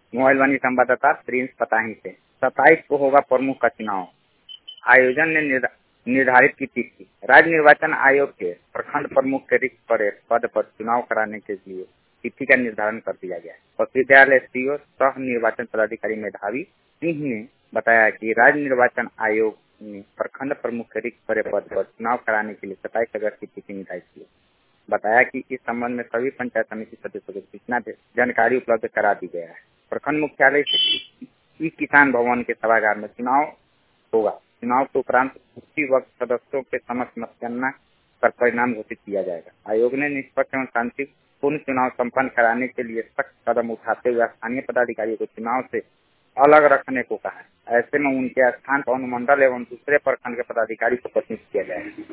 Mobile वाणी संवाददाता Prince Patahi से। 27 को होगा प्रमुख का चुनाव। आयोजन ने निर्धारित की तिथि। राज्य निर्वाचन आयोग के प्रखंड प्रमुख के रिक्त पद पर चुनाव कराने के लिए तिथि का निर्धारण कर दिया गया है। विश्वविद्यालय सीओ सह निर्वाचन पदाधिकारी मेधावी सिंह ने बताया कि राज्य निर्वाचन आयोग ने प्रखंड प्रमुख के रिक्त पद पर चुनाव कराने के लिए 27 अगस्त की तिथि निर्धारित की। बताया कि इस संबंध में सभी पंचायत समिति सदस्यों को सूचना जानकारी उपलब्ध करा दी गया है। प्रखंड मुख्यालय से किसान भवन के सभागार में चुनाव होगा। चुनाव के उपरांत उसी वक्त सदस्यों के समक्ष मतगणना कर परिणाम घोषित किया जाएगा। आयोग ने निष्पक्ष एवं शांतिपूर्ण चुनाव संपन्न कराने के लिए सख्त कदम उठाते हुए स्थानीय पदाधिकारियों को चुनाव से अलग रखने को कहा है। ऐसे में उनके स्थान पर अनुमंडल एवं दूसरे प्रखंड के पदाधिकारी को पसंद किया जाएगा।